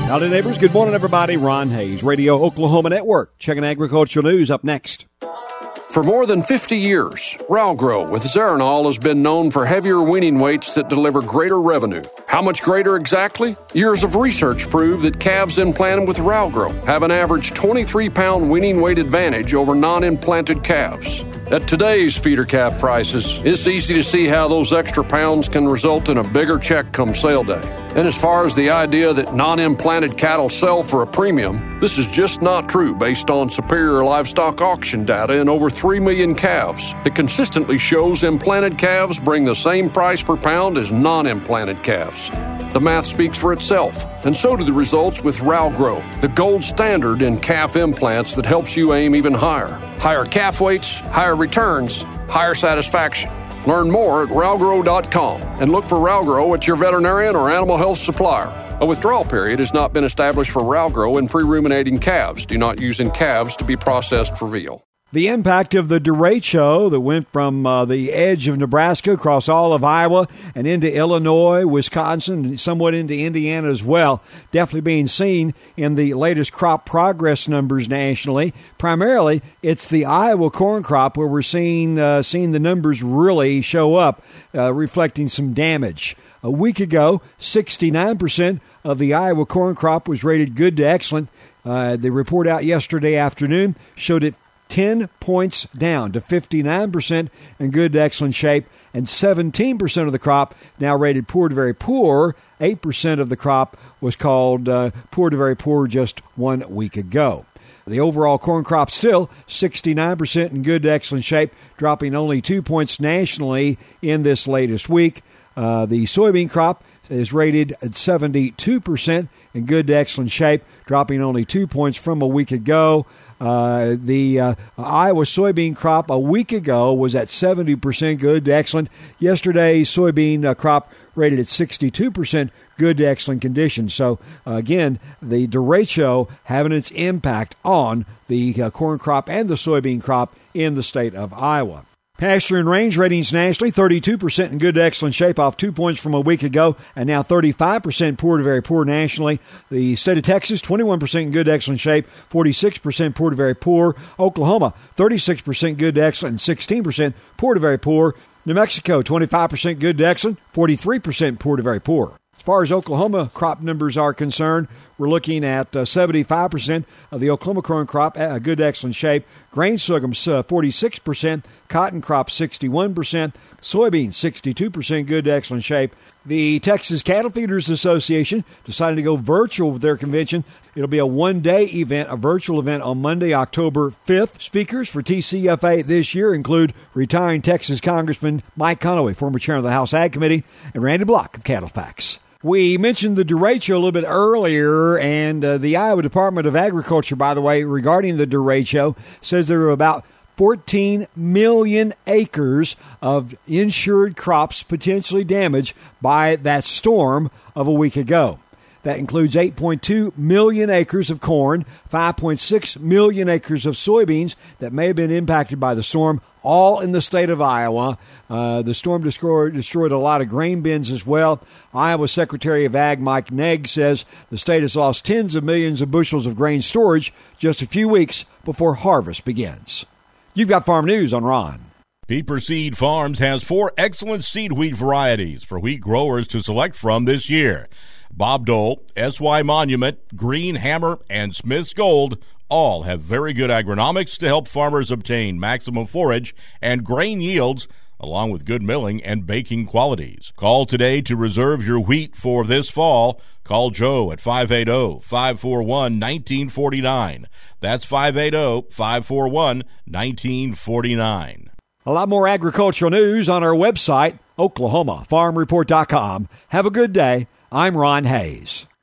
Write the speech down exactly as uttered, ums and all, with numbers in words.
Howdy, neighbors. Good morning, everybody. Ron Hayes, Radio Oklahoma Network. Checking agricultural news up next. For more than fifty years, Ralgro with Zeranol has been known for heavier weaning weights that deliver greater revenue. How much greater exactly? Years of research prove that calves implanted with Ralgro have an average twenty-three pound weaning weight advantage over non-implanted calves. At today's feeder calf prices, it's easy to see how those extra pounds can result in a bigger check come sale day. And as far as the idea that non-implanted cattle sell for a premium, this is just not true based on Superior Livestock auction data in over three million calves that consistently shows implanted calves bring the same price per pound as non-implanted calves. The math speaks for itself, and so do the results with Ralgro, the gold standard in calf implants that helps you aim even higher. Higher calf weights, higher returns, higher satisfaction. Learn more at Ralgro dot com and look for Ralgro at your veterinarian or animal health supplier. A withdrawal period has not been established for Ralgro in pre-ruminating calves. Do not use in calves to be processed for veal. The impact of the derecho that went from uh, the edge of Nebraska across all of Iowa and into Illinois, Wisconsin, and somewhat into Indiana as well, definitely being seen in the latest crop progress numbers nationally. Primarily, it's the Iowa corn crop where we're seeing, uh, seeing the numbers really show up, uh, reflecting some damage. A week ago, sixty-nine percent of the Iowa corn crop was rated good to excellent. Uh, the report out yesterday afternoon showed it ten points down to fifty-nine percent in good to excellent shape, and seventeen percent of the crop now rated poor to very poor. eight percent of the crop was called uh, poor to very poor just one week ago. The overall corn crop still sixty-nine percent in good to excellent shape, dropping only two points nationally in this latest week. Uh, the soybean crop is rated at seventy-two percent in good to excellent shape, dropping only two points from a week ago. Uh, the uh, Iowa soybean crop a week ago was at seventy percent good to excellent. Yesterday's soybean uh, crop rated at sixty-two percent good to excellent condition. So, uh, again, the derecho having its impact on the uh, corn crop and the soybean crop in the state of Iowa. Pasture and range ratings nationally, thirty-two percent in good to excellent shape, off two points from a week ago, and now thirty-five percent poor to very poor nationally. The state of Texas, twenty-one percent in good to excellent shape, forty-six percent poor to very poor. Oklahoma, thirty-six percent good to excellent, and sixteen percent poor to very poor. New Mexico, twenty-five percent good to excellent, forty-three percent poor to very poor. As far as Oklahoma crop numbers are concerned, we're looking at uh, seventy-five percent of the Oklahoma corn crop, uh, good to excellent shape. Grain sorghum's uh, forty-six percent, cotton crop sixty-one percent, soybeans sixty-two percent good to excellent shape. The Texas Cattle Feeders Association decided to go virtual with their convention. It'll be a one-day event, a virtual event on Monday, October fifth. Speakers for T C F A this year include retiring Texas Congressman Mike Conaway, former chair of the House Ag Committee, and Randy Block of Cattle Facts. We mentioned the derecho a little bit earlier, and uh, the Iowa Department of Agriculture, by the way, regarding the derecho, says there are about fourteen million acres of insured crops potentially damaged by that storm of a week ago. That includes eight point two million acres of corn, five point six million acres of soybeans that may have been impacted by the storm, all in the state of Iowa. Uh, the storm destroyed, destroyed a lot of grain bins as well. Iowa Secretary of Ag Mike Negg says the state has lost tens of millions of bushels of grain storage just a few weeks before harvest begins. You've got Farm News on Ron. Pieper Seed Farms has four excellent seed wheat varieties for wheat growers to select from this year. Bob Dole, S Y Monument, Green Hammer, and Smith's Gold all have very good agronomics to help farmers obtain maximum forage and grain yields, along with good milling and baking qualities. Call today to reserve your wheat for this fall. Call Joe at five eight zero, five four one, one nine four nine. That's five eight zero, five four one, one nine four nine. A lot more agricultural news on our website, Oklahoma Farm Report dot com. Have a good day. I'm Ron Hayes.